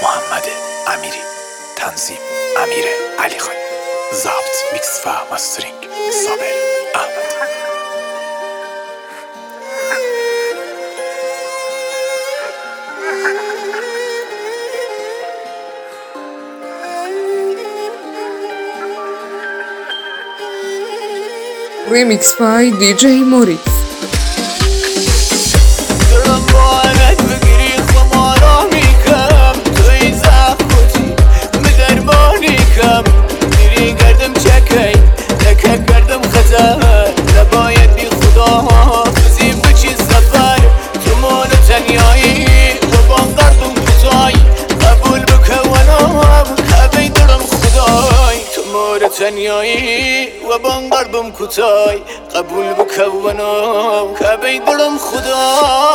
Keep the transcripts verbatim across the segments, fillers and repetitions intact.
محمد امیری، تنظیم امیر علی خانی، ضبط میکس و ماسترینگ صابر احمد. Remix by دی جی موریس. تنیایی و بان قلبم کوتای قبول بکنم که بی دلم خدا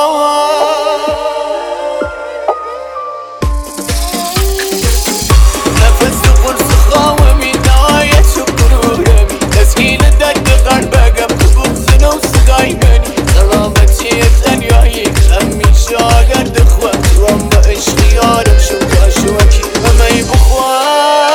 نفس قرص خواهمی نهایت و برورمی تسکین درد قلبگم تو بغزن و صدای منی سلامتی تنیایی همیشه اگر دخوام تو هم با عشقی یارم شوکا شوکی همه بخوام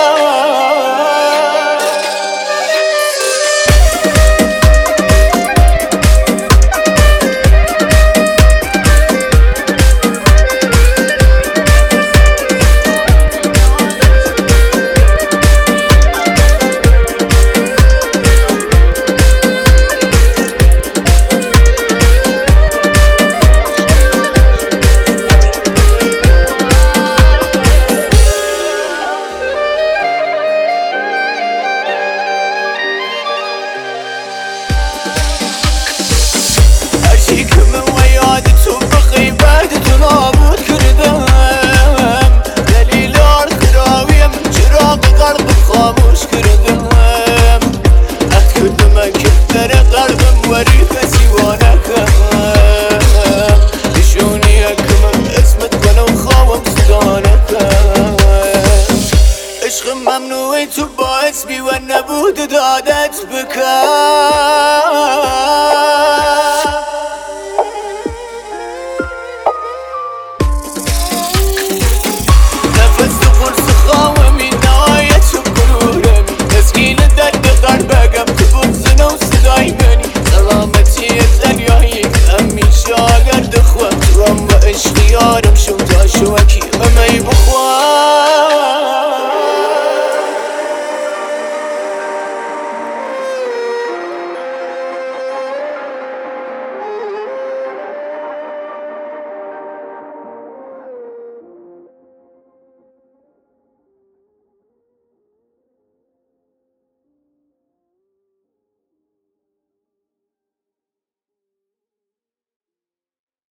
ممنوعی تو باعث بی و نبود دادت بکن نفس قرص خواهمی نهایت و برورمی تسکین درد قلبگم تو بغزن و صدای منی سلامتی تنیایی همیشه اگر دخوام تو هم با عشقی یارم شو تا شوکی همه بخوام